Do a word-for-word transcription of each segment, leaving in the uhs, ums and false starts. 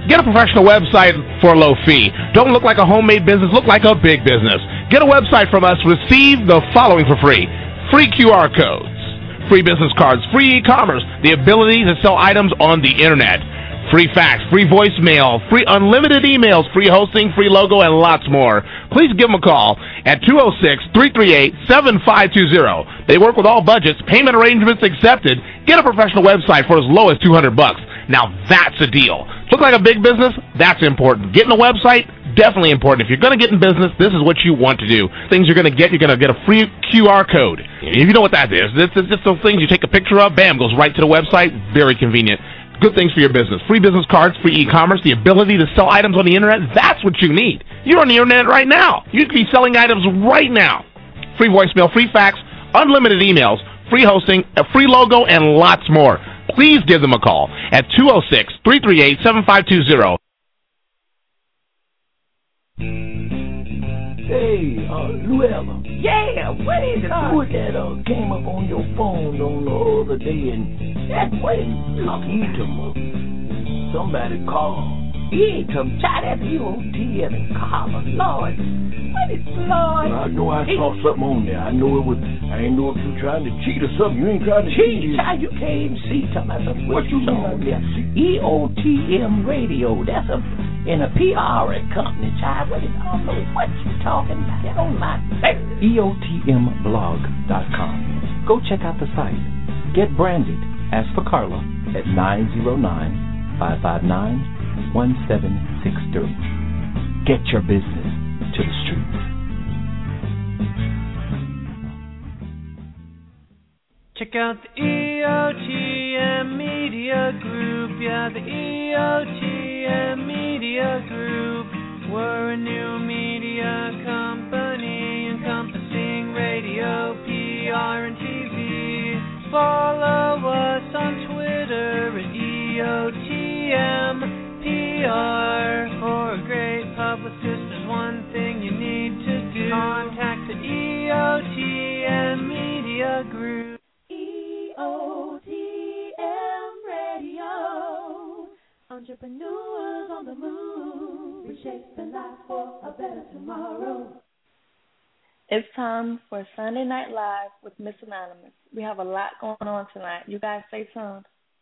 Get a professional website for a low fee. Don't look like a homemade business, look like a big business. Get a website from us, receive the following for free. Free Q R codes, free business cards, free e-commerce, the ability to sell items on the internet, free fax, free voicemail, free unlimited emails, free hosting, free logo, and lots more. Please give them a call at two oh six, three three eight, seven five two zero. They work with all budgets, payment arrangements accepted. Get a professional website for as low as two hundred bucks. Now that's a deal. Look like a big business? That's important. Getting a website? Definitely important. If you're going to get in business, this is what you want to do. Things you're going to get, you're going to get a free Q R code. If you know what that is, it's just those things you take a picture of, bam, goes right to the website. Very convenient. Good things for your business. Free business cards, free e-commerce, the ability to sell items on the internet. That's what you need. You're on the internet right now. You could be selling items right now. Free voicemail, free fax, unlimited emails, free hosting, a free logo, and lots more. Please give them a call at two oh six, three three eight, seven five two zero. Hey, uh, Luella. Yeah, what is it? Who was that uh, came up on your phone on the other day and that way talking to me? Somebody called. He ain't come chat at E O T M and Carla. Lord, what is Lord? I know I saw something on there. I know it was, I ain't know if you trying to cheat or something. You ain't trying to cheat. Cheat, child, you can't even see something. That's what you on there. E O T M Radio. That's a in a P R company, child. What is, I don't know what you talking about. That on my face. E O T M blog dot com. Go check out the site. Get branded. Ask for Carla at nine zero nine, five five nine, one seven six three. Get your business to the streets. Check out the E O T M Media Group. Yeah, the E O T M Media Group. We're a new media company encompassing radio, P R, and T V. Follow us on Twitter at E O T M P R. For a great publicist, there's one thing you need to do. Contact the E O T M Media Group. E O T M Radio. Entrepreneurs on the move. Reshaping life for a better tomorrow. It's time for Sunday Night Live with Miss Anonymous. We have a lot going on tonight. You guys stay tuned.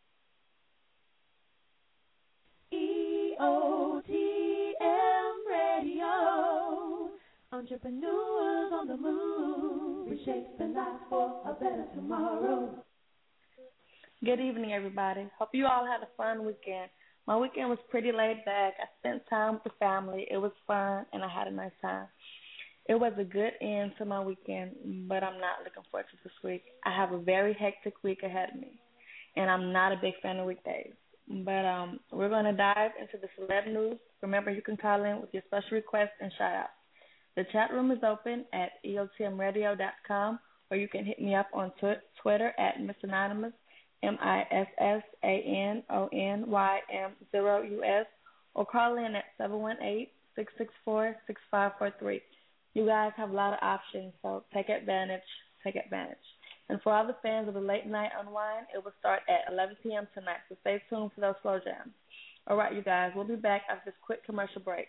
E O T M Radio. Entrepreneurs on the move. Reshaping life for a better tomorrow. Good evening, everybody. Hope you all had a fun weekend. My weekend was pretty laid back. I spent time with the family. It was fun, and I had a nice time. It was a good end to my weekend, but I'm not looking forward to this week. I have a very hectic week ahead of me, and I'm not a big fan of weekdays. But um, we're going to dive into the celeb news. Remember, you can call in with your special requests and shout-outs. The chat room is open at E O T M radio dot com, or you can hit me up on tw- Twitter at Miss Anonymous, M I S S A N O N Y M zero U S, or call in at seven one eight, six six four, six five four three. You guys have a lot of options, so take advantage, take advantage. And for all the fans of the late night unwind, it will start at eleven p.m. tonight, so stay tuned for those slow jams. All right, you guys, we'll be back after this quick commercial break.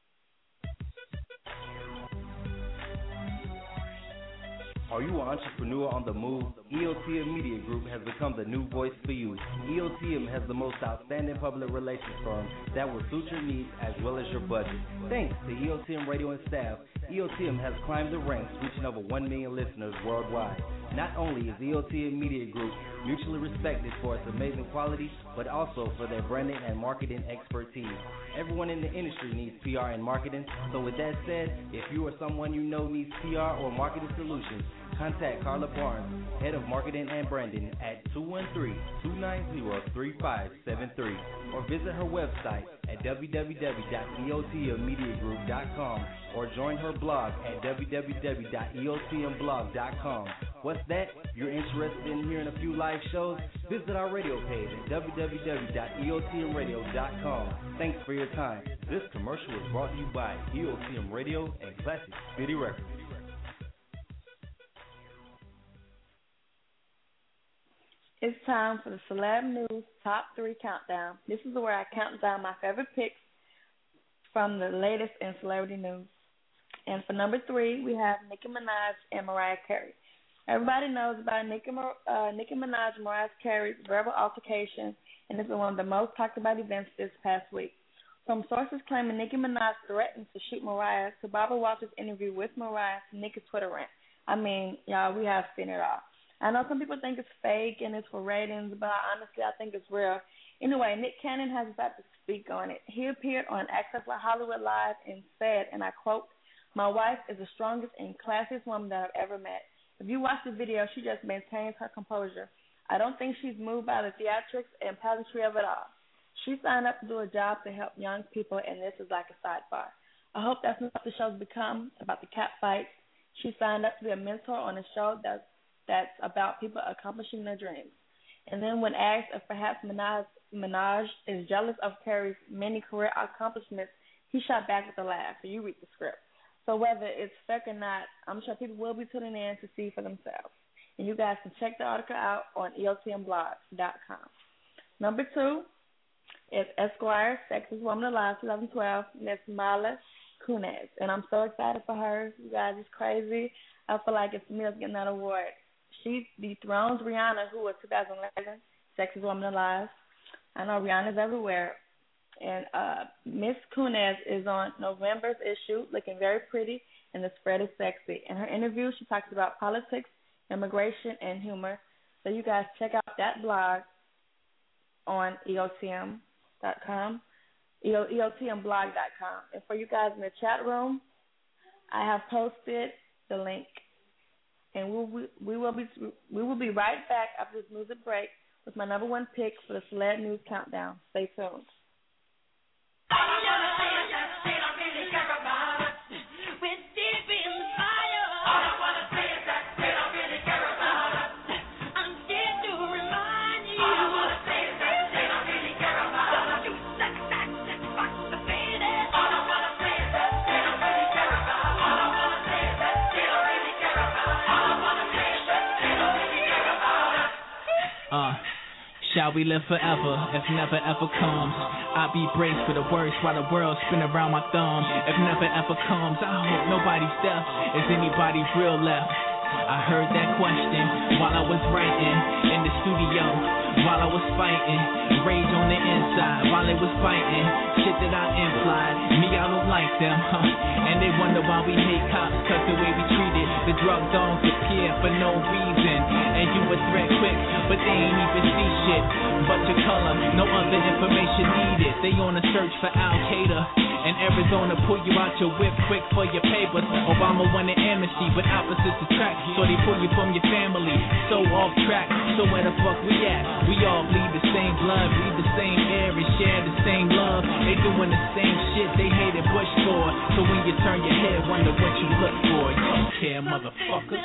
Are you an entrepreneur on the move? E O T M Media Group has become the new voice for you. E O T M has the most outstanding public relations firm that will suit your needs as well as your budget. Thanks to E O T M Radio and staff, E O T M has climbed the ranks, reaching over one million listeners worldwide. Not only is E O T M Media Group mutually respected for its amazing quality, but also for their branding and marketing expertise. Everyone in the industry needs P R and marketing, so with that said, if you or someone you know needs P R or marketing solutions, contact Carla Barnes, Head of Marketing and Branding, at two one three, two nine zero, three five seven three, or visit her website at w w w dot e o t m media group dot com, or join her blog at w w w dot e o t m blog dot com. What's that? You're interested in hearing a few live shows? Visit our radio page at w w w dot e o t m radio dot com. Thanks for your time. This commercial is brought to you by E O T M Radio and Classic City Records. It's time for the Celeb News Top three Countdown. This is where I count down my favorite picks from the latest in celebrity news. And for number three, we have Nicki Minaj and Mariah Carey. Everybody knows about Nicki, uh, Nicki Minaj and Mariah Carey's verbal altercation, and it's been one of the most talked about events this past week. From sources claiming Nicki Minaj threatened to shoot Mariah to Barbara Walters' interview with Mariah to Nicki's Twitter rant. I mean, y'all, we have seen it all. I know some people think it's fake and it's for ratings, but honestly, I think it's real. Anyway, Nick Cannon has decided to speak on it. He appeared on Access Hollywood Live and said, and I quote, "My wife is the strongest and classiest woman that I've ever met. If you watch the video, she just maintains her composure. I don't think she's moved by the theatrics and pageantry of it all. She signed up to do a job to help young people, and this is like a sidebar. I hope that's not what the show's become, about the cat fights. She signed up to be a mentor on a show that's that's about people accomplishing their dreams." And then when asked if perhaps Minaj, Minaj is jealous of Carey's many career accomplishments, he shot back with a laugh. So you read the script. So whether it's fake or not, I'm sure people will be tuning in to see for themselves. And you guys can check the article out on E O T M blog dot com. Number two is Esquire, Sexiest Woman Alive, twenty twelve, Miss Mila Kunis. And I'm so excited for her. You guys, it's crazy. I feel like it's me that's getting that award. She dethrones Rihanna, who was two thousand eleven Sexiest Woman Alive. I know Rihanna's everywhere. And uh, Miss Kunis is on November's issue, looking very pretty, and the spread is sexy. In her interview, she talks about politics, immigration, and humor. So you guys check out that blog on E O T M dot com, E O T M blog dot com. And for you guys in the chat room, I have posted the link. And we'll, we, we will be we will be right back after this music break with my number one pick for the Celeb News Countdown. Stay tuned. Uh, shall we live forever if never ever comes? I be braced for the worst while the world spin around my thumb. If never ever comes, I hope nobody's deaf. Is anybody real left? I heard that question while I was writing in the studio, while I was fighting, rage on the inside, while they was fighting, shit that I implied, me I don't like them, huh? And they wonder why we hate cops, cause the way we treated the drug dogs appear for no reason. And you a threat quick, but they ain't even see shit but your color, no other information needed. They on a search for Al-Qaeda in Arizona, pull you out your whip quick for your papers. Obama wanted amnesty, but opposites attract, so they pull you from your family. So off track, so where the fuck we at? We all bleed the same blood, breathe the same air, and share the same love. They doing the same shit they hated Bush for. So when you turn your head, wonder what you look for. You don't care, motherfucker.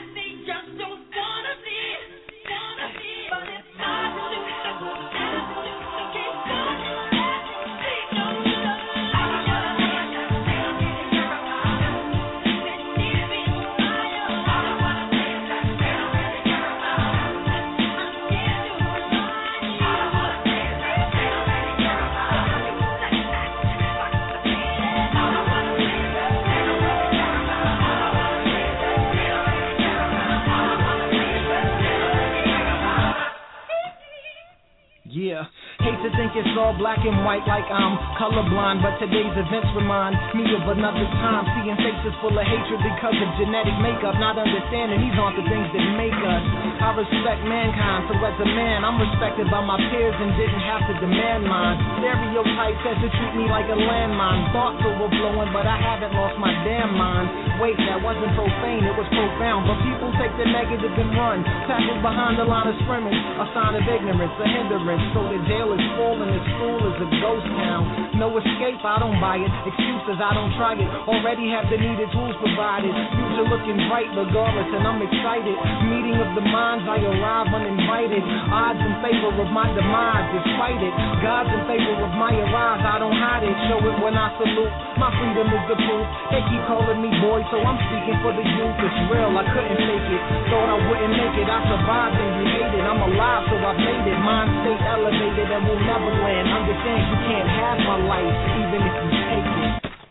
Yeah, hate to think it's all black and white like I'm colorblind, but today's events remind me of another time, seeing faces full of hatred because of genetic makeup, not understanding these aren't the things that make us. I respect mankind, so as a man, I'm respected by my peers and didn't have to demand mine. Stereotypes said to treat me like a landmine, thoughts overflowing, but I haven't lost my damn mind. Wait, that wasn't profane, it was profound, but people take the negative and run, tackled behind the line of scrimmage, a sign of ignorance, a hindrance. So the jail is full and the school is a ghost town. No escape, I don't buy it. Excuses, I don't try it. Already have the needed tools provided. Future looking bright regardless, and I'm excited. Meeting of the minds, I arrive uninvited. Odds in favor of my demise, despite it. God's in favor of my arise, I don't hide it. show it when I salute. My freedom is the proof. They keep calling me boy, so I'm speaking for the youth. It's real, I couldn't fake it. Thought I wouldn't make it. I survived and you hated. I'm alive, so I've made it. Mind stay elevated and will never land. Understand you can't have my life, even if you take it.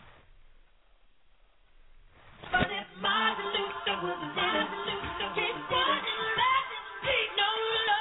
But if my solution was a solution, keep running, let it be no love.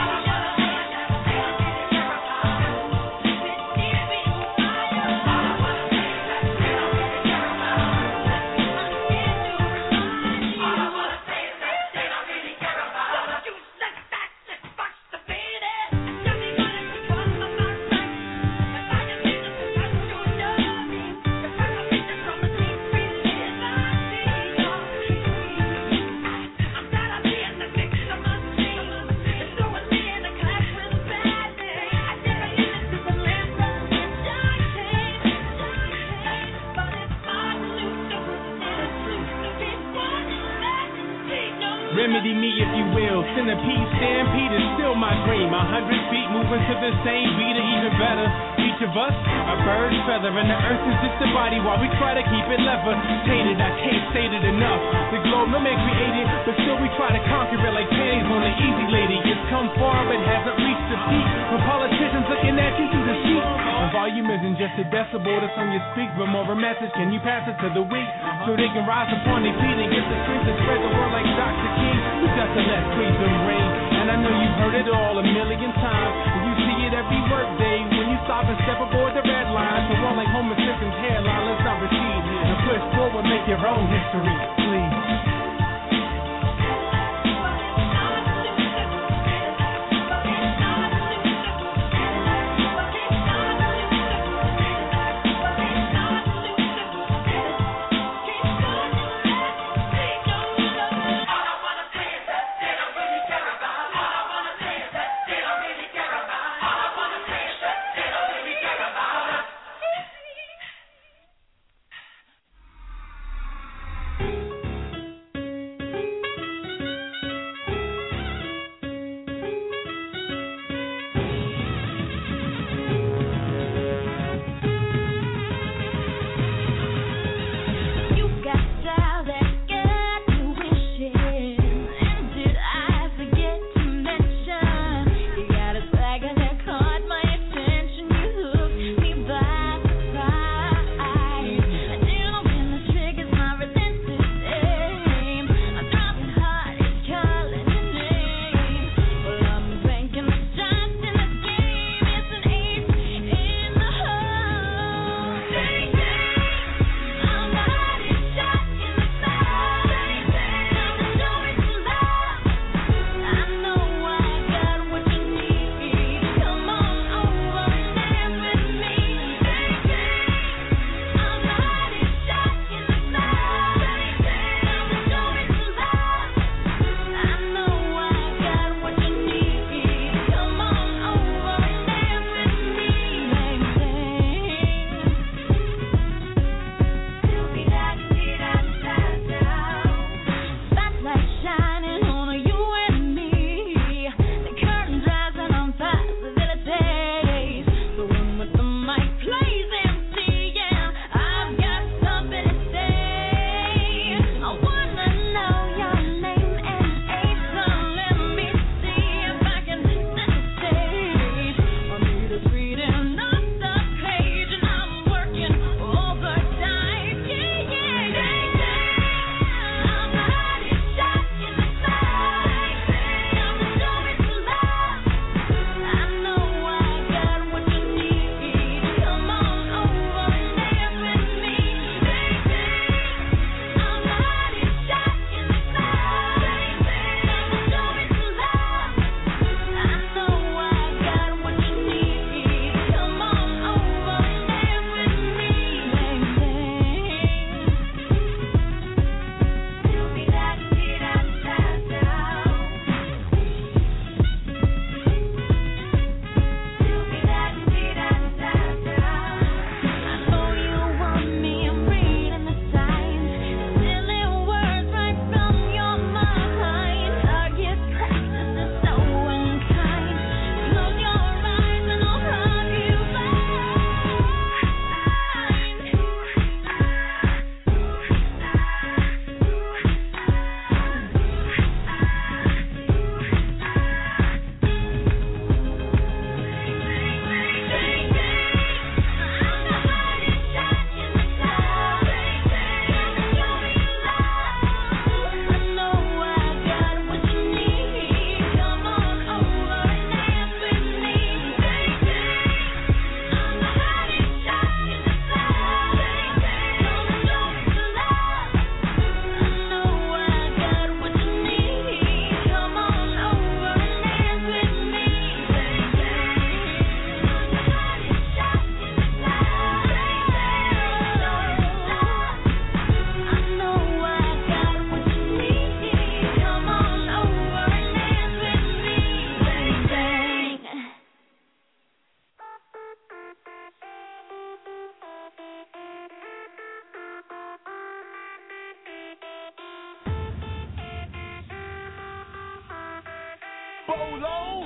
Remedy me if you will. Centipede stampede is still my dream. A hundred feet moving to the same beat or even better. Each of us a bird's feather, and the earth is just a body while we try to keep it levitated. I can't say it enough. The globe no man created, but still we try to conquer it like panties on the easy lady. It's come far but hasn't reached the peak. When politicians looking at you through the seat. And volume isn't just a decibel that's on your speak, but more of a message. Can you pass it to the weak so they can rise upon their feet and get the strength to spread the word like Doctor King? We got to let freedom reign. And I know you've heard it all a million times. And you see it every work day when you stop and step aboard the red line. So on like Homer Simpson's hairline, let's not recede and push forward, make your own history, please. Bolo.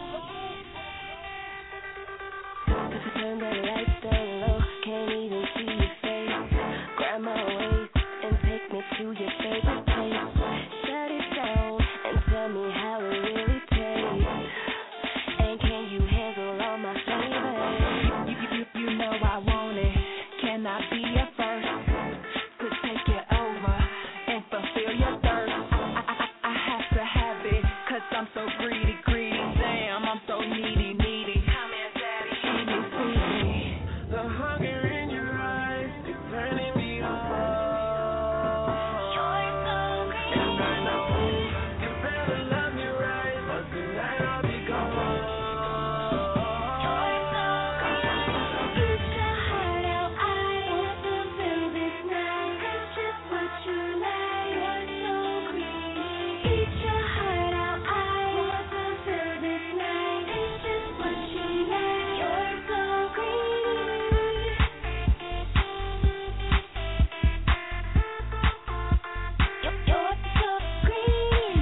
Turn the lights down low, can't even see your face. Grab my waist and take me to your favorite place. Shut it down and tell me how it really tastes. And can you handle all my flavors? You, you, you, you know I want it. Can I be your first to take you over and fulfill your thirst? I, I, I have to have it, cause I'm so greedy, greedy. Damn, I'm so needy, needy. Come here, daddy, feed me, feed me. The hunger in your eyes is turning me on. You're so greedy. And I know you better love me right, or tonight I'll be gone. You're so greedy. Eat your heart out, I want to fill this night. It's just what you like. You're so greedy. Eat your heart out, I want to fill this night. It's just what you like. You're so greedy. You're so greedy.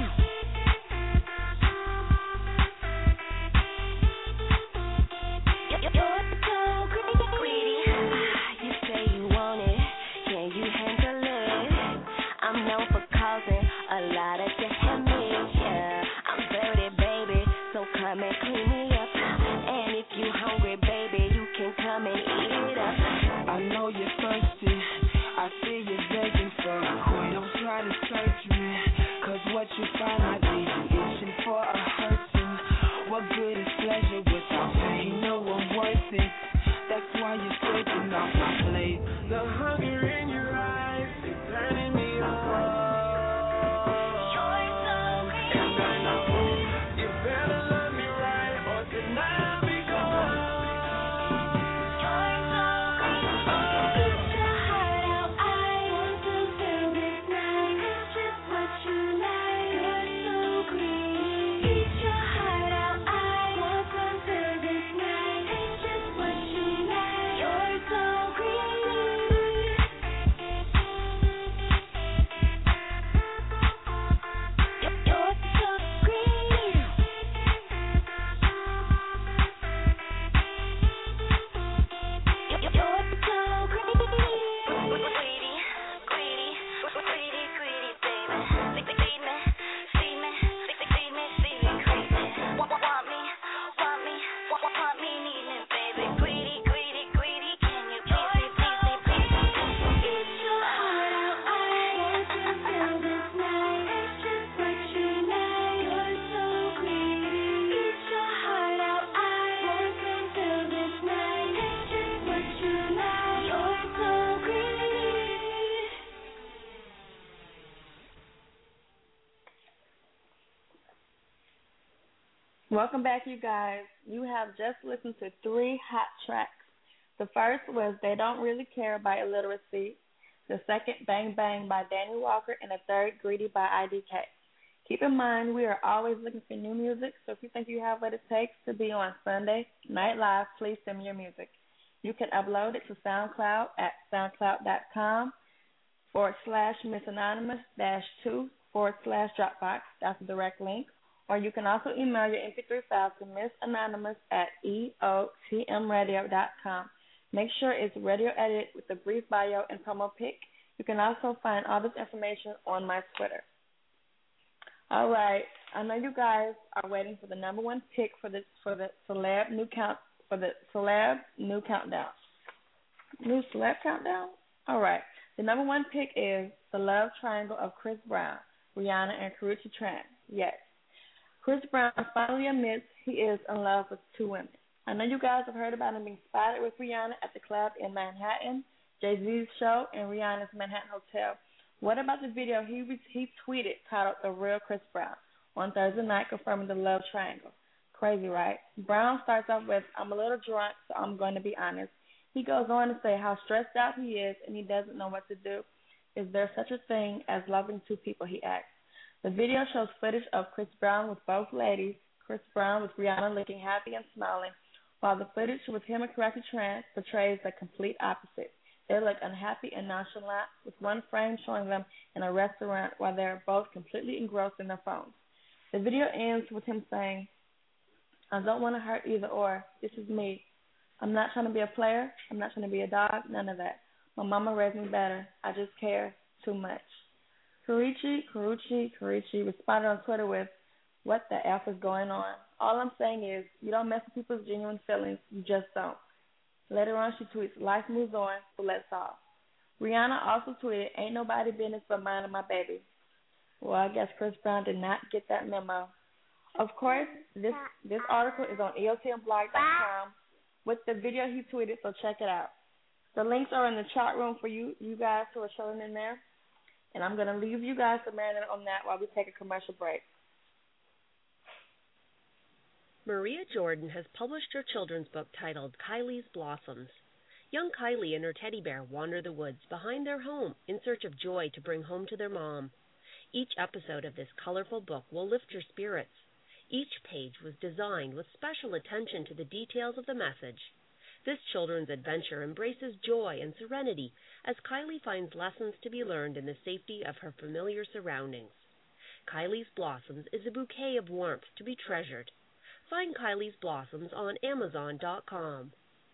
You're so greedy. Ah, you say you want it, can you handle it? I'm known for causing a lot of damage. Yeah, I'm dirty, baby, so come and clean me up. And if you hungry, baby, you can come and eat it up. I know you're thirsty, I see you begging for a queen. Don't try to search me, cause what you find might leave you itching for a hurting. What good is pleasure without pain? You know I'm worth it, that's why you're slipping off my plate. The hunger in your eyes is turning me on. You're so greedy. And I know you better love me right, or tonight I'll be gone. You're so greedy. Eat your heart out, I want to fill this night. It's just what you like. You're so greedy. Eat your heart out, I want to fill this night. It's just what you like. You're so greedy. You're so greedy. You're so greedy. Greedy, greedy, greedy, greedy, baby. Feed me, feed me, feed me, feed me, greedy. Want, want me, want me, want, want me, need me, baby. Greedy, greedy, greedy. Can you please me, please me, please me? Eat your heart out, I want to fill this night. It's just what you like. You're so greedy. Eat your heart out, I want to fill this night. It's just what you like. You're so greedy. Welcome back, you guys. You have just listened to three hot tracks. The first was They Don't Really Care by Illiteracy. The second, Bang Bang by Danny Walker. And the third, Greedy by I D K. Keep in mind, we are always looking for new music, so if you think you have what it takes to be on Sunday Night Live, please send me your music. You can upload it to SoundCloud at soundcloud.com forward slash Miss Anonymous dash two forward slash Dropbox. That's a direct link. Or you can also email your M P three file to Miss Anonymous at E O T M radio dot com. Make sure it's radio edited with a brief bio and promo pic. You can also find all this information on my Twitter. All right, I know you guys are waiting for the number one pick for the for the celeb new count for the celeb new countdown. New celeb countdown. All right, the number one pick is The Love Triangle of Chris Brown, Rihanna, and Karrueche Tran. Yes, Chris Brown finally admits he is in love with two women. I know you guys have heard about him being spotted with Rihanna at the club in Manhattan, Jay-Z's show, and Rihanna's Manhattan Hotel. What about the video he he tweeted titled The Real Chris Brown on Thursday night confirming the love triangle? Crazy, right? Brown starts off with, I'm a little drunk, so I'm going to be honest. He goes on to say how stressed out he is and he doesn't know what to do. Is there such a thing as loving two people, he asks. The video shows footage of Chris Brown with both ladies, Chris Brown with Rihanna looking happy and smiling, while the footage with him and Karrueche Tran portrays the complete opposite. They look unhappy and nonchalant, with one frame showing them in a restaurant while they are both completely engrossed in their phones. The video ends with him saying, I don't want to hurt either or. This is me. I'm not trying to be a player. I'm not trying to be a dog. None of that. My mama raised me better. I just care too much. Karichi, Karuchi, Karichi responded on Twitter with, what the F is going on? All I'm saying is, you don't mess with people's genuine feelings. You just don't. Later on, she tweets, life moves on, so let's all. Rihanna also tweeted, ain't nobody business but mine and my baby. Well, I guess Chris Brown did not get that memo. Of course, this this article is on E O T M blog dot com with the video he tweeted, so check it out. The links are in the chat room for you, you guys who are chilling in there. And I'm going to leave you guys to marinate on that while we take a commercial break. Maria Jordan has published her children's book titled Kylie's Blossoms. Young Kylie and her teddy bear wander the woods behind their home in search of joy to bring home to their mom. Each episode of this colorful book will lift your spirits. Each page was designed with special attention to the details of the message. This children's adventure embraces joy and serenity as Kylie finds lessons to be learned in the safety of her familiar surroundings. Kylie's Blossoms is a bouquet of warmth to be treasured. Find Kylie's Blossoms on Amazon dot com.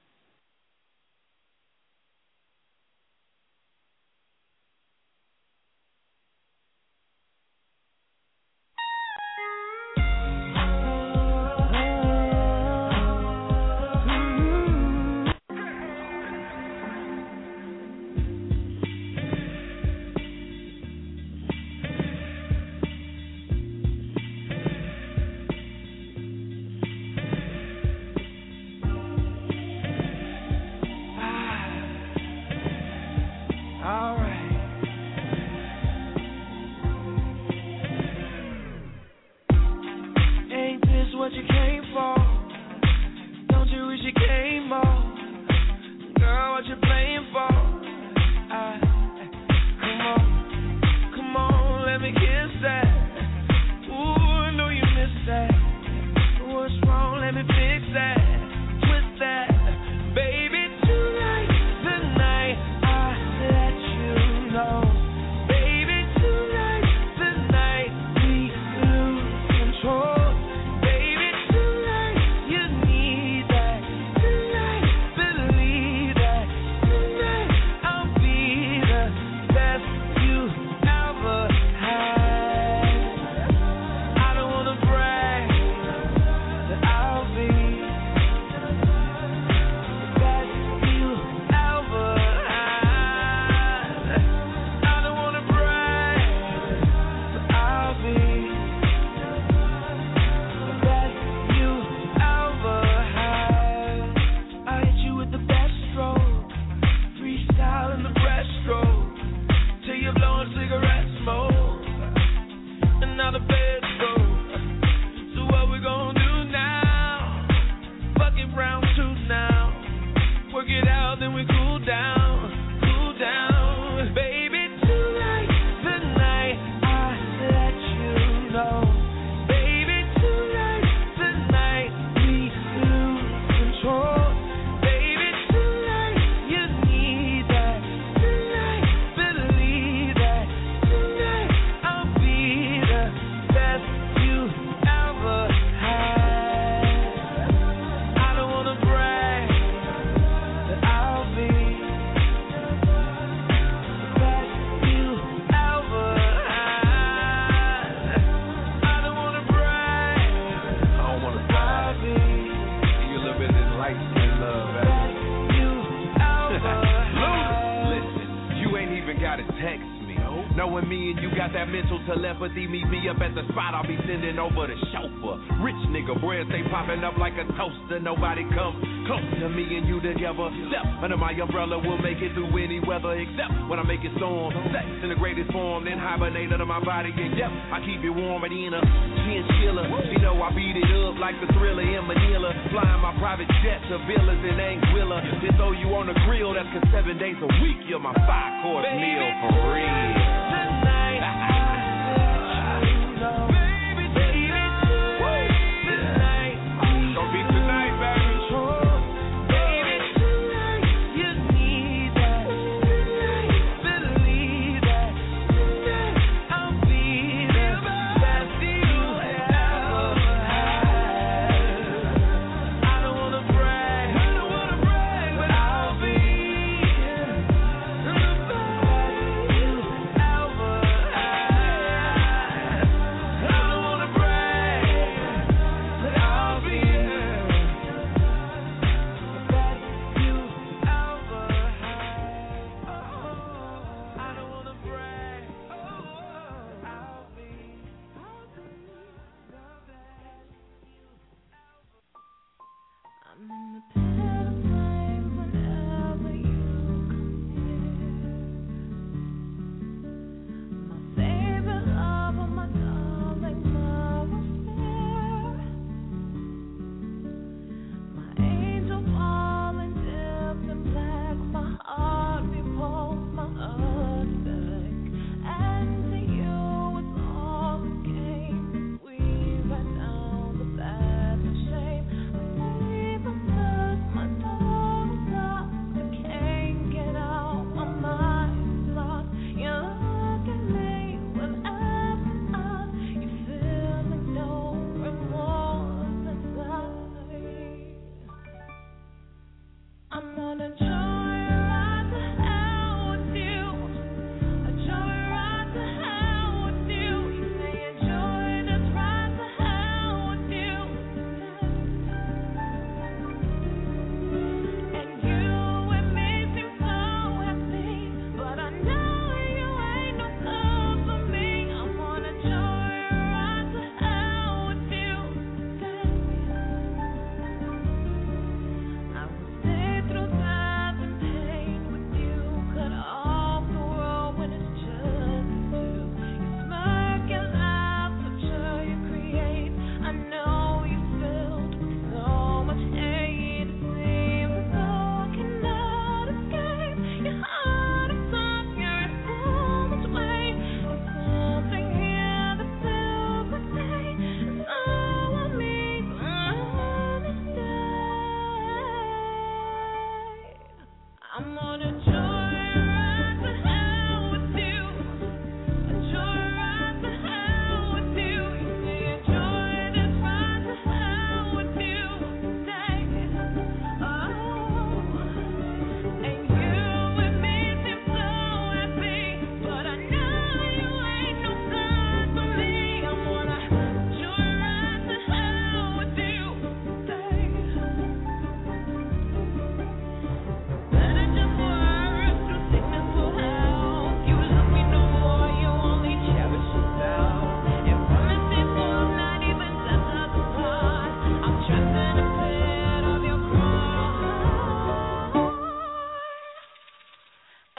Telepathy, meet me up at the spot, I'll be sending over the chauffeur. Rich nigga, bread stay popping up like a toaster. Nobody comes close to me and you together. Step under my umbrella, we'll make it through any weather except when I make it storm. Sex in the greatest form, then hibernate under my body. And yep, I keep it warm and in a chinchilla. You know I beat it up like the Thriller in Manila. Flying my private jet to villas in Anguilla. Just throw you on the grill, that's cause seven days a week you're my five-course meal for real.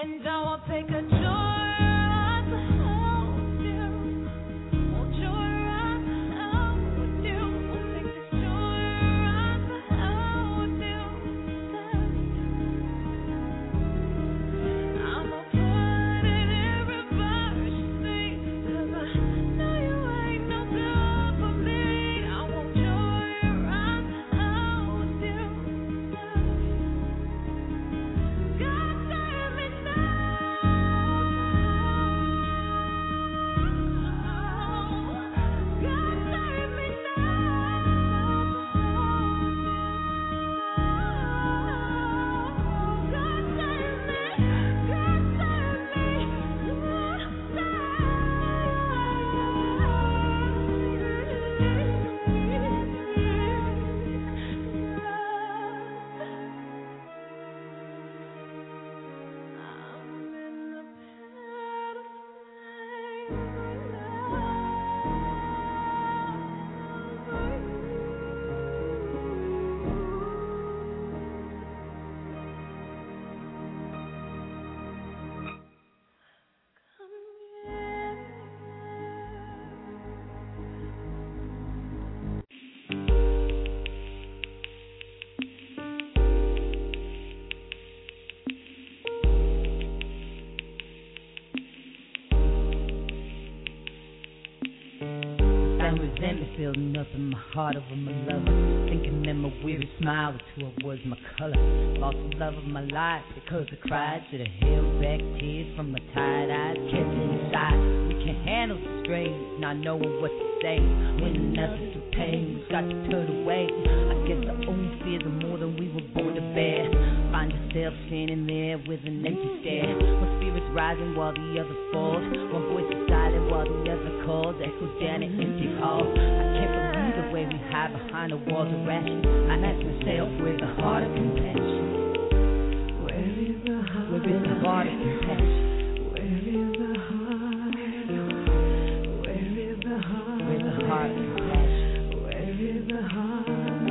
And I will take a joyride home with you. Won't joyride home with you. We'll take this joyride home with you. I'ma put it in reverse, see, 'cause I know you ain't no good for me. I won't joyride home with you. God save me Resentment building up in my heart over my lover. Thinking that my weary smile was who I was, my color. Lost the love of my life because I cried. Should've held back tears from my tired eyes. Kept it inside. We can't handle the strain, not knowing what to say. When nothing to pain, we got to turn away. I guess our own fears are more than we were born to bear. Find yourself standing there with an empty stare. One spirit's rising while the other falls. One voice is silent while the other calls. Echoes down an empty hall. I can't believe the way we hide behind the walls of ration. I ask myself, where's the heart of compassion? Where is the heart? Where is the heart of compassion? Where is the heart? Where is the heart? Where's the heart of compassion? Where is the heart?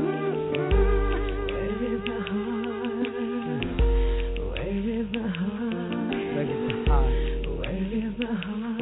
Where is the heart? Where is the heart? Where is the heart? Where is the heart?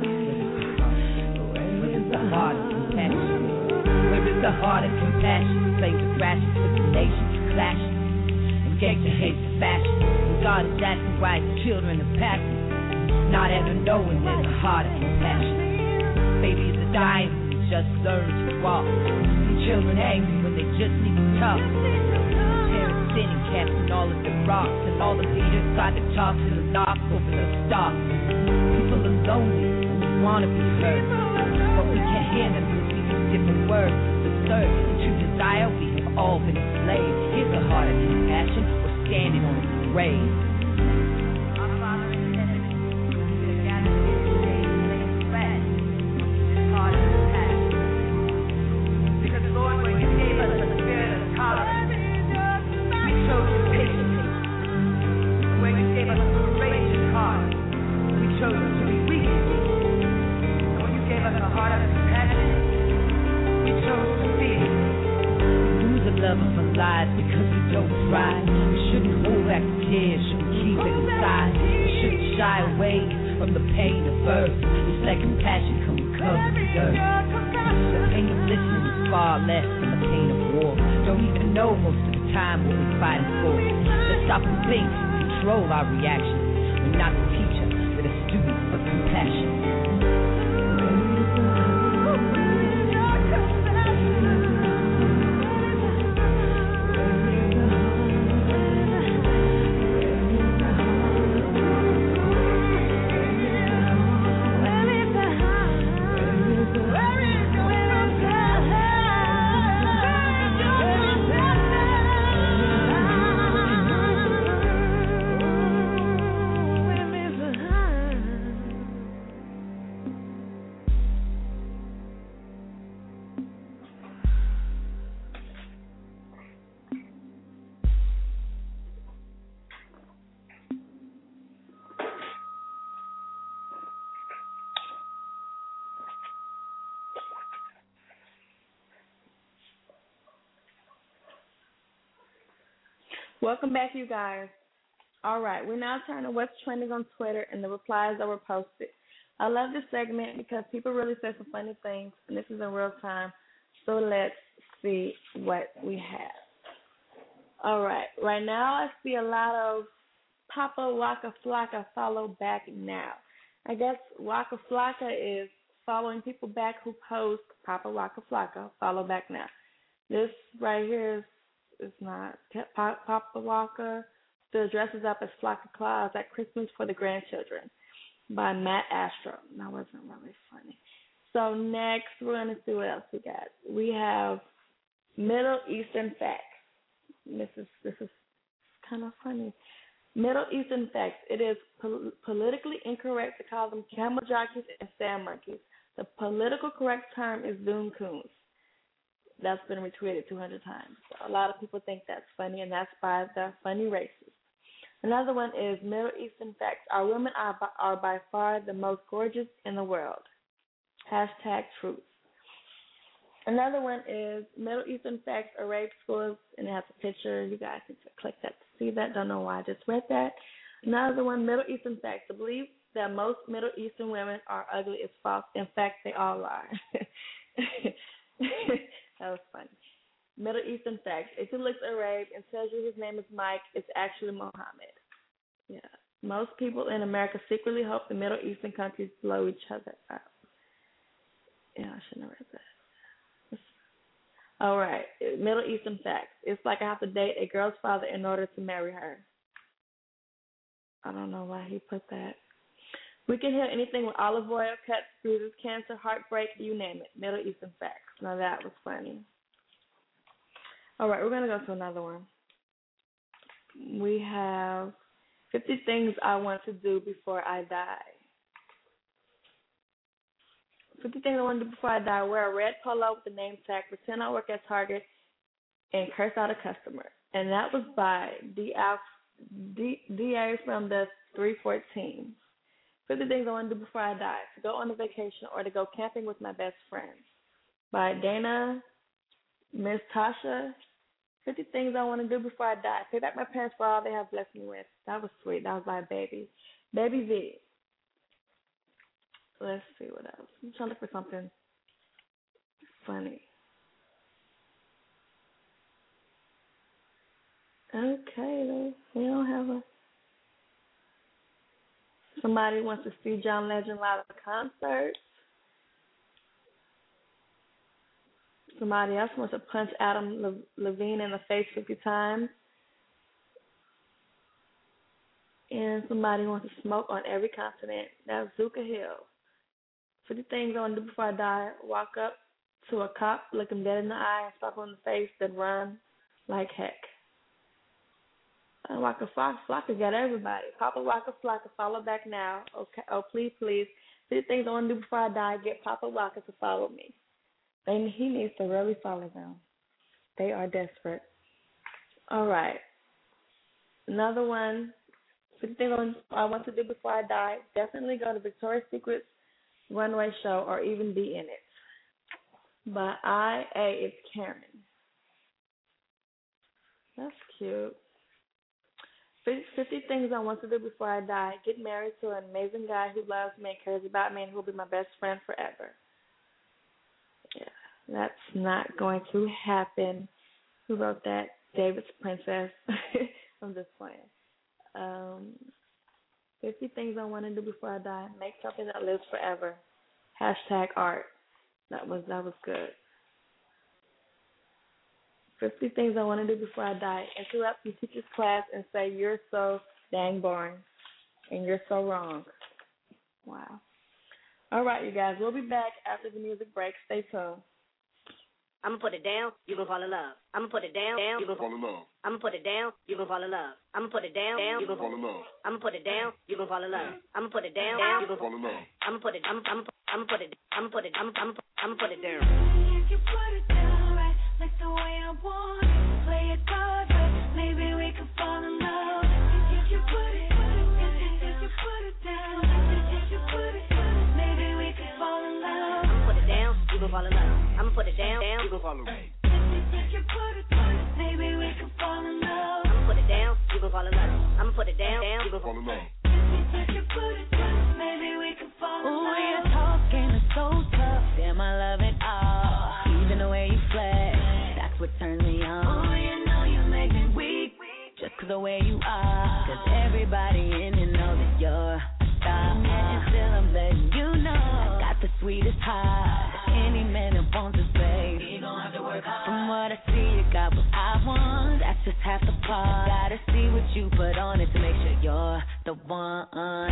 Where is the heart of compassion? Where is the heart of compassion? Slaves of ration, tribulation, clashing. Engage the hate to fashion. And God is asking why his children are passing. Not ever knowing there's a heart of compassion. Babies are dying when they just learn to walk. And children angry when they just need to talk. Parents sinning, casting all of their rocks. And all the leaders try to talk to the knock over the stocks. People are lonely and they wanna be heard. But we can't hear them because we use different words. The third, the true desire, we have all been enslaved. Here's a heart of compassion, we're standing on its grave. Because Lord, when you gave us the spirit of tolerance, we chose to patience. When you gave us a courageous heart, we chose to be weak. And when you gave us a heart of compassion, we chose to fear. We lose the love of our lives because we don't try. We shouldn't hold back the tears, shouldn't keep it inside. We shouldn't shy away from the pain of birth. Just let compassion come and cover the earth. The pain of listening is far less than the pain of war. Don't even know most of the time what we're fighting for. Let's stop and think and control our reactions. We're not the teacher, we're the student of compassion. Welcome back, you guys. All right, we now turn to what's trending on Twitter and the replies that were posted. I love this segment because people really say some funny things, and this is in real time. So let's see what we have. All right, right now I see a lot of Papa Waka Flocka follow back now. I guess Waka Flocka is following people back who post Papa Waka Flocka, follow back now. This right here is, is not. Papa Waka still dresses up as Flocka Claus at Christmas for the grandchildren by Matt Astro. That wasn't really funny. So next, we're going to see what else we got. We have Middle Eastern facts. This is this is kind of funny. Middle Eastern facts. It is pol- politically incorrect to call them camel jockeys and sand monkeys. The political correct term is Zoom coons. That's been retweeted two hundred times. So a lot of people think that's funny, and that's by the funny races. Another one is Middle Eastern facts. Our women are by, are by far the most gorgeous in the world. Hashtag truth. Another one is Middle Eastern facts. Arab schools, and it has a picture. You guys can click that to see that. Don't know why I just read that. Another one, Middle Eastern facts. To believe that most Middle Eastern women are ugly is false. In fact, they all are. That was funny. Middle Eastern facts. If he looks Arab and tells you his name is Mike, it's actually Mohammed. Yeah. Most people in America secretly hope the Middle Eastern countries blow each other up. Yeah, I shouldn't have read that. All right. Middle Eastern facts. It's like I have to date a girl's father in order to marry her. I don't know why he put that. We can heal anything with olive oil, cuts, bruises, cancer, heartbreak, you name it. Middle Eastern facts. Now that was funny. All right, we're going to go to another one. We have fifty things I want to do before I die. fifty things I want to do before I die. Wear a red polo with the name tag, pretend I work at Target, and curse out a customer. And that was by D A from the three fourteen. fifty things I want to do before I die. To go on a vacation or to go camping with my best friend. By Dana, Miss Tasha. fifty things I want to do before I die. Pay back my parents for all they have blessed me with. That was sweet. That was by Baby. Baby V. Let's see what else. I'm trying to look for something funny. Okay, they don't have a... Somebody wants to see John Legend live at a concert. Somebody else wants to punch Adam Le- Levine in the face fifty times. And somebody wants to smoke on every continent. That's Zuka Hill. fifty things I want to do before I die. Walk up to a cop, look him dead in the eye, and slap him in the face, then run like heck. Uh, Waka Flocka, Flocka got everybody. Papa Waka Flocka, follow back now. Okay. Oh, please, please. fifty things I want to do before I die. Get Papa Waka to follow me. And he needs to really follow them. They are desperate. All right. Another one. fifty things I want to do before I die. Definitely go to Victoria's Secret's runway show or even be in it. By I A, it's Karen. That's cute. fifty things I want to do before I die. Get married to an amazing guy who loves me and cares about me and who will be my best friend forever. Yeah, that's not going to happen. Who wrote that? David's Princess. I'm just playing. Um, fifty things I want to do before I die. Make something that lives forever. Hashtag art. That was that was good. fifty things I want to do before I die. Interrupt your teacher's class and say, you're so dang boring and you're so wrong. Wow. All right, you guys. We'll be back after the music break. Stay tuned. I'm going to put it down, you going to fall in love. I'm going to put it down, down, you going to fall in love. I'm going to put it down, you going to fall in love. I'm going to put it down, down, you going to fall in love. I'm going to put it down, you going to fall in love. I'm going to put it down, down, you going to fall in love. I'm going to put it, I'm I'm I'm going to put it, I'm going to put it, I'm I'm I'm going to put it down. If you put it down right, like the way I want it, play it God, but maybe we could fall in love. If you put it, if you put it down, if you put it, maybe we could fall in love. I'm going to put it down, you going to fall in love. I'm gonna put it down, down, you gon' fall in love. If you put it down, maybe we can fall in love. I'm gonna put it down, you gon' fall in love. I'm gonna put it down, you gon' fall in love. If you put it down, maybe we can fall in love. Ooh, your talking is so tough. Damn, I love it all. Even the way you flex, that's what turns me on. Ooh, you know you make me weak, just 'cause the way you are. 'Cause everybody in here knows that you're a star. And still I'm letting you know I got the sweetest heart. Any man that wants this, babe, you gon' have to work hard. From what I see, you got what I want. That's just half the part. Gotta see what you put on it to make sure you're the one.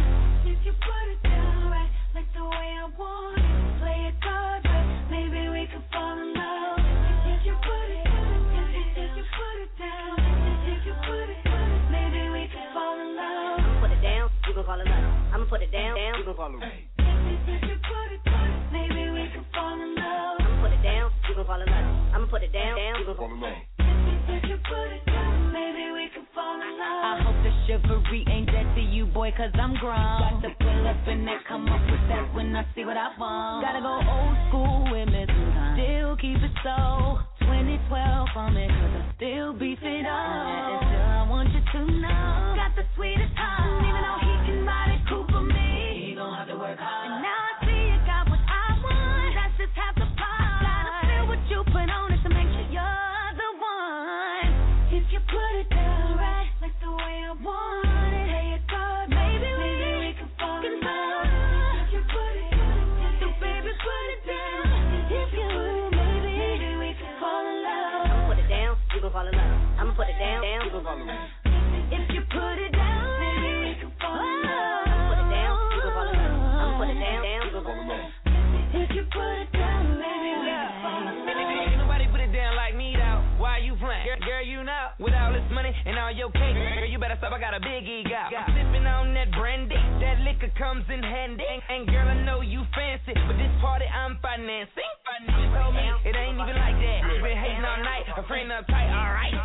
If you put it down right, like the way I want it, play it good, right, maybe we can fall in love. If you put it, if, if you put it down, if you put it, maybe we can fall in love. I'ma put it down, you gon' fall in love. I'ma put it down, down, you gon' fall in love. If you put it down, maybe we can fall in love. I'ma put it down, you gon' fall in love. I'ma put it down, down, you gon' fall in love. If you put it down, maybe we can fall in love. I hope the chivalry ain't dead to you, boy, 'cause I'm grown. Got to pull up and then come up with that when I see what I want. Gotta go old school with me sometimes. Still keep it so twenty twelve for me, 'cause I still beef it up. And still I want you to know, got the sweetest heart. Even though he can ride it cool for me, he gon' have to work hard. And now I see you got what I want. That's just half the part. Gotta feel what you put on it to make sure you're the one. If you put it down right, like the way I want it, play it good, maybe, maybe we can fall in love. If you put it down, so baby put it down. If you, maybe, maybe we can fall in love. I'ma put it down, you gon' fall in love. I'ma put it down, down, you gon' fall in love. If you put it down, maybe we can fall in love. I'ma put it down, you gon' fall in love. I'ma put it down, down, you gon' fall in love. If you put it down, maybe we can fall in love. Ain't nobody put it down like me, though. Why you playing? Girl, girl, you know, with all this money and all your cake, girl, you better stop. I got a big ego. I'm sipping on that brandy. That liquor comes in handy. And, and girl, I know you fancy, but this party I'm financing. She told me it ain't even like that. She been hating all night. Her friend uptight. All right.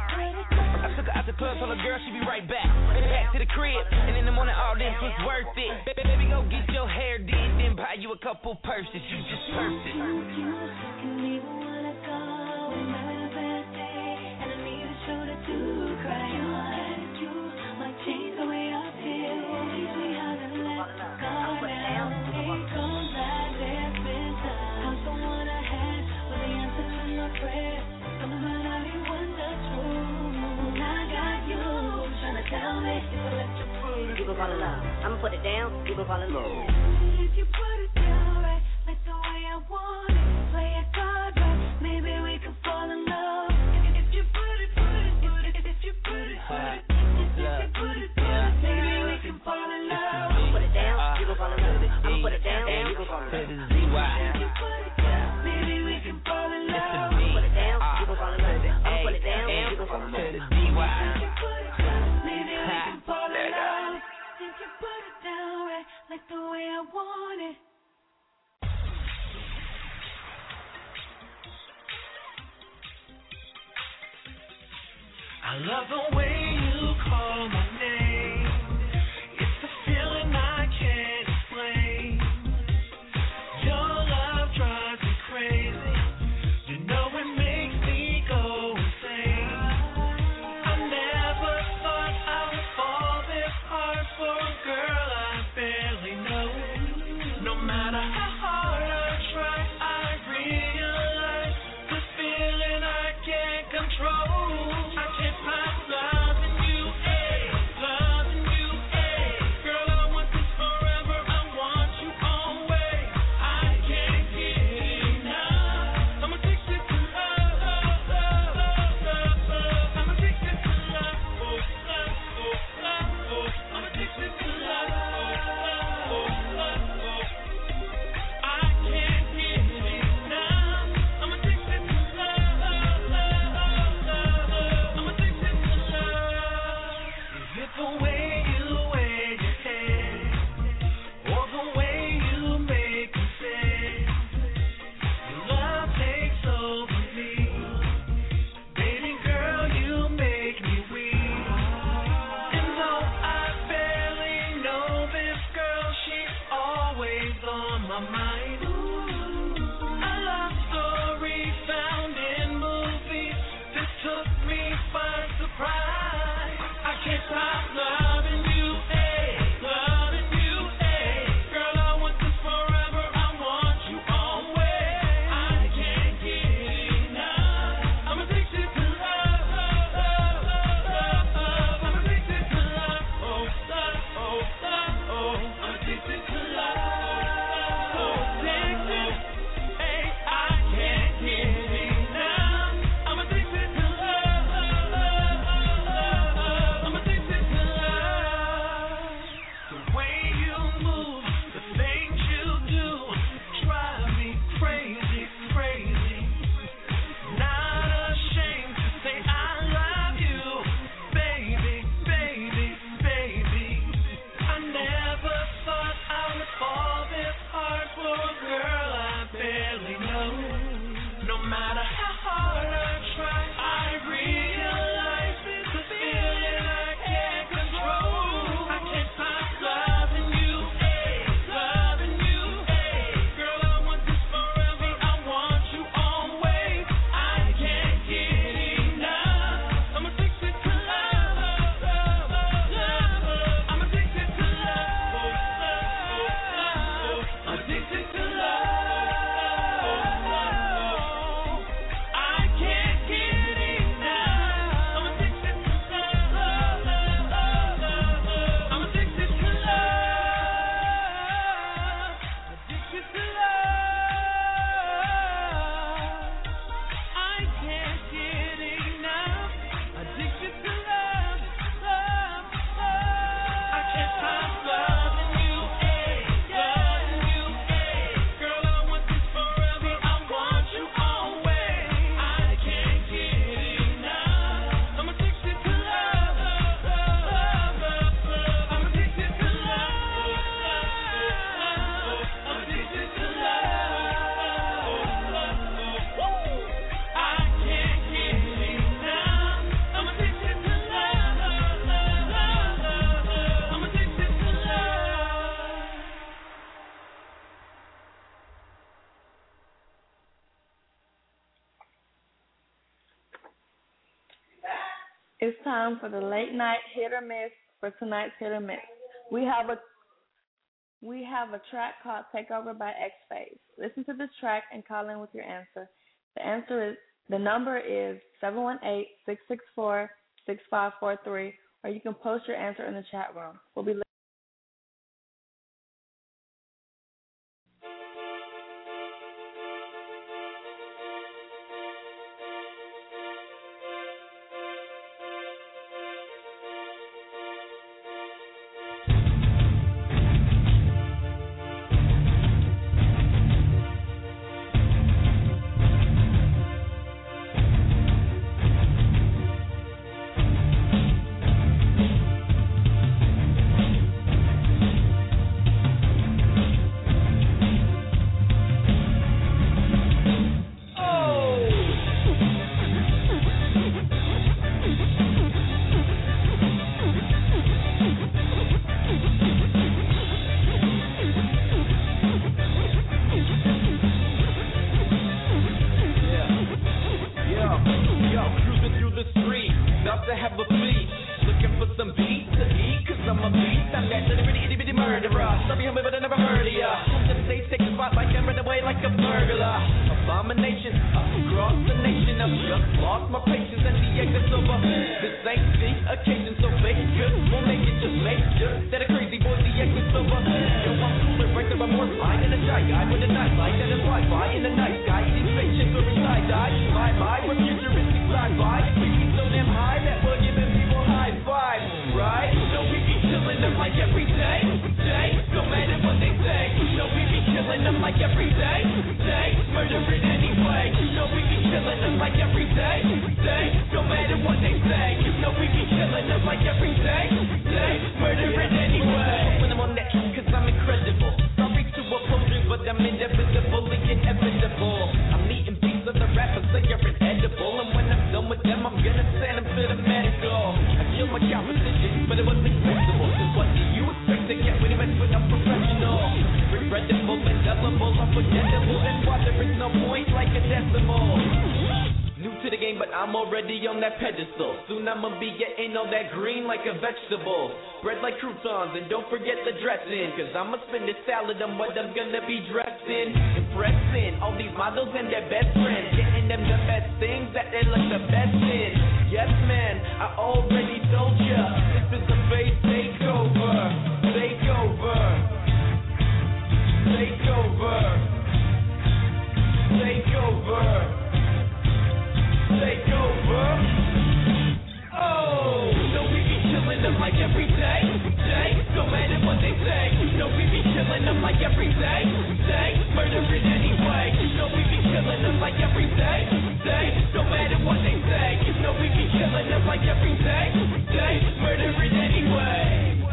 I took her out the club, told her girl she be right back. Back to the crib, and in the morning all this was worth it. Baby, baby, go get your hair did, then buy you a couple purses. You just worth it. And even when I go, I'm having a bad day, and I need a shoulder to cry on. You might change the way I feel. Teach me how to let go now. Ain't gon' lie, there's been times I'm the one I had with the answer to my prayer. Something about everyone that's true. I got you trying to tell me if I let you prove. You gon' fall in love. I'ma put it down, you gon' fall in love. If you put it down right, like the way I want it, play it good, right, maybe we can fall in love. If, if you put it, put it, put it, if you put it, put it, if you put it, put it, maybe we can fall in love. I'ma put it down, you gon' fall in love. I'ma put it down, you gon' fall in love. To the Z Y. If you put it down, maybe we can fall in love. I'ma put it down, you gon' fall in love. I'ma put it down, you gon' fall in love. To the Z Y. If you put it down, maybe we can fall in love. If you put it down right, like the way I want it. I love the way you call my name. It's the feeling I can't explain. Your love drives me crazy. You know it makes me go insane. I never thought I would fall this hard for a girl I barely know. No matter how hard I try, I realize this feeling I can't control. I can't find love It's time for the late night hit or miss for tonight's hit or miss. We have a we have a track called Take Over by X-Phase. Listen to this track and call in with your answer. The answer is the number is seven one eight, six six four, six five four three, or you can post your answer in the chat room. We'll be I'ma spin this salad on what I'm gonna be dressed in. Impressing all these models and their best friends, getting them the best things that they look the best in. Yes, man, I already told ya, this is a face takeover. Takeover. Takeover. Takeover. Takeover. Oh, no, we be chillin' them like every day. Day, no matter what they say. No, we be chillin' them like every day. Day, murdering anyway. No, we be chillin' them like every day. Day, no matter what they say. No, we be chillin' them like every day. Day, murdering anyway.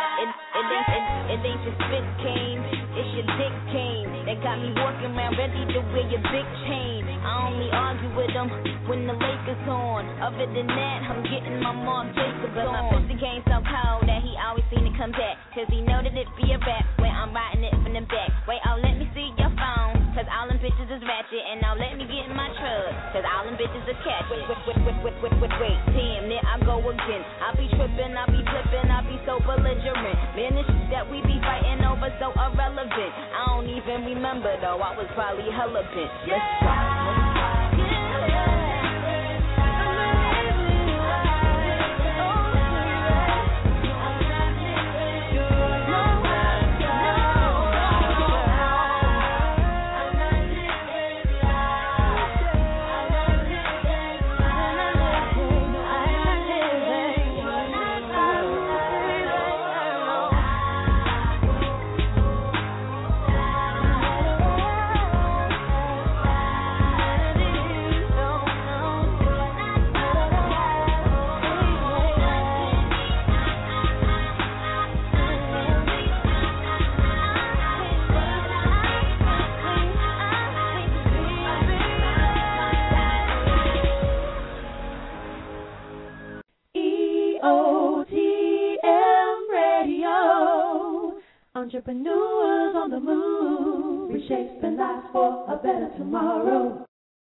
It, it, ain't, it, it ain't your spit cane, it's your dick cane that got me walking around ready to wear your big chain. I only argue with him when the Lakers on. Other than that, I'm getting my Mark Jacobs on. But my pussy game so cold that he always seem to come back, cause he know that it be a rap when I'm riding it from the back. Wait, oh, let me see your phone, cause all them bitches is ratchet. And now let me get in my truck, cause all them bitches are catch. Wait, wait, wait, wait, wait, wait, wait, wait. Damn, there I go again. I be tripping, I be flipping, I be so belligerent. Man, the shit that we be fighting over so irrelevant. I don't even remember though, I was probably hella bent. Let's go. Entrepreneurs on the move, reshaping lives for a better tomorrow.